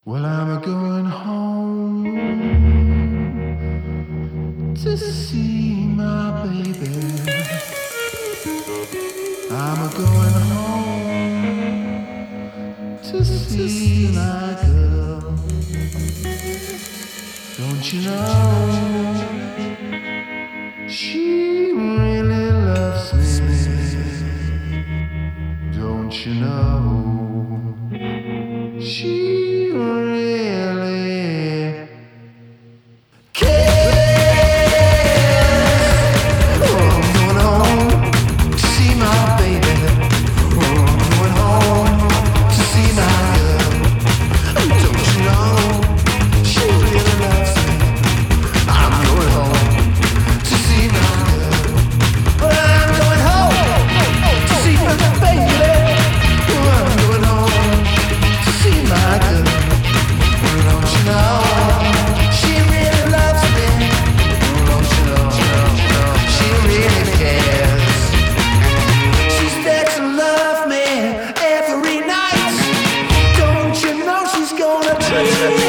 Well, I'm going home to see my baby. I'm going home to see my girl. Don't you know she really loves me? Don't you know she really cares? Oh, I'm going home to see my baby. Oh, I'm going home to see my girl. Don't you know she really loves me? I'm going home to see my girl. Well, I'm going home to see my baby. Oh, I'm going home to see my girl. Well, don't you know she really loves me? Oh, don't you know she really cares? She's there to love me every night. Don't you know she's gonna touch me?